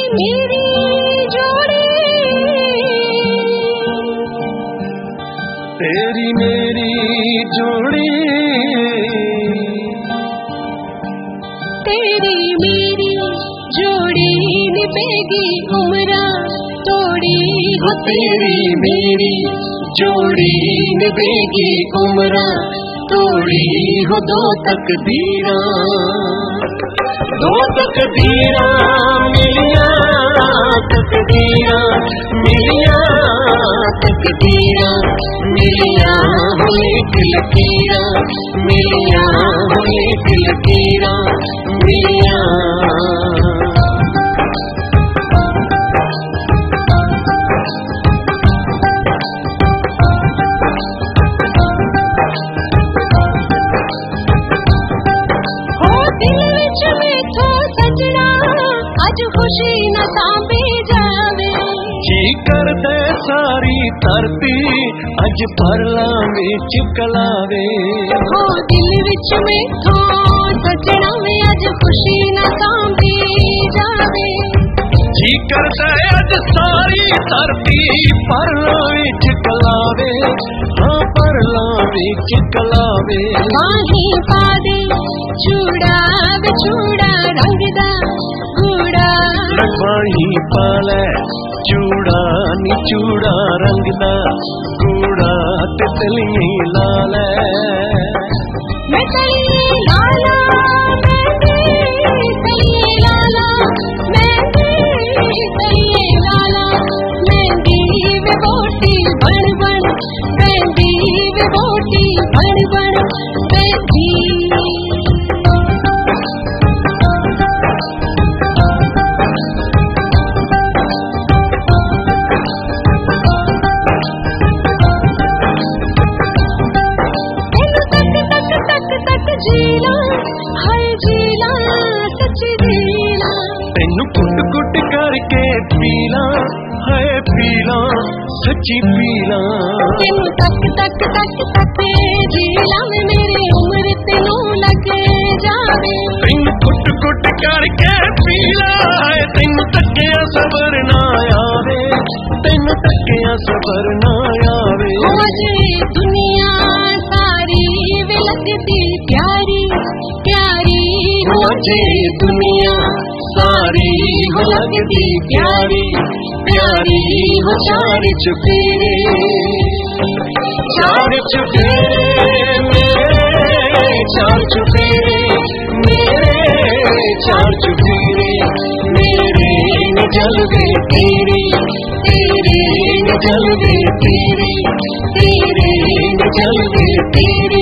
मेरी जोड़ी, तेरी मेरी जोड़ी, तेरी मेरी जोड़ी निभेगी उम्रा तोड़ी हो, तेरी मेरी जोड़ी निभेगी उम्रा तोड़ी हो। दो तकदीरा मिलिया, तकदीरा मिलिया, तकदीरा मिलिया हो एक लकीरा, मिलिया हो एक लकीरा मिलिया। खुशी न सांभी जावे, जी कर दे सारी धरती अज परला विच कलावे। हो दिल विच मैथो सजना वे अज खुशी न सांभी जावे। जी कर दे अज सारी धरती परला विच कलावे, हाँ परला विच कलावे। माही पा दे चूड़ा विछूड़ा रंग दा कूड़ा, माही पाले चूड़ा नी चूड़ा रंग दा कूड़ा, ते तली लाल मैं तली लाला, तली लाला, तली लाला, मेहंदी वे बोटी बन बन, मेहंदी वे बोटी बन बन मेहंदी। तेनू कुट कुट करके पीला है, पीला सच्ची पीला। तेनू तक तक तक तक जीला में मेरी उम्र तेनू लग जावे। तेनू कुट कुट करके पीला है, तेनू तकिया सबर ना आवे, तेनू तकिया सबर ना आवे। मुझे दुनिया सारी वे लगती प्यारी प्यारी, मुझे दुनिया सारी हो लगती प्यारी प्यारी हो। चार चुफेरे मेरे, चार चुफेरे मेरे, चार चुफेरे मेरे न जलवे तेरे, तेरे न जलवे तेरे, तेरे न जलवे तेरे।